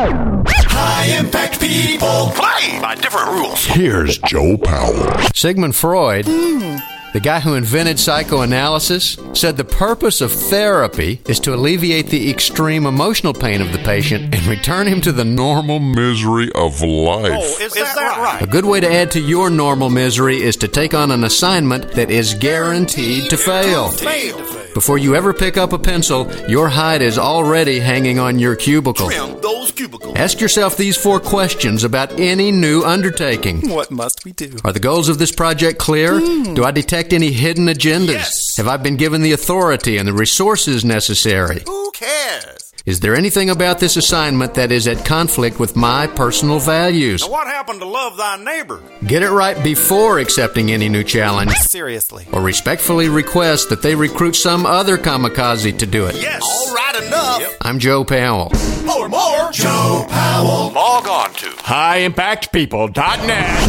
High Impact People. Play by different rules. Here's Joe Powell. Sigmund Freud, the guy who invented psychoanalysis, said the purpose of therapy is to alleviate the extreme emotional pain of the patient and return him to the normal Misery of life. Oh, is that right? A good way to add to your normal misery is to take on an assignment that is guaranteed to fail. Before you ever pick up a pencil, your hide is already hanging on your cubicle. Trim those cubicles. Ask yourself these 4 questions about any new undertaking. What must we do? Are the goals of this project clear? Do I detect any hidden agendas? Yes. Have I been given the authority and the resources necessary? Who cares? Is there anything about this assignment that is at conflict with my personal values? Now what happened to love thy neighbor? Get it right before accepting any new challenge, Seriously. or respectfully request that they recruit some other kamikaze to do it. Yes. All right enough. Yep. I'm Joe Powell. More. Joe Powell. Log on to HighImpactPeople.net.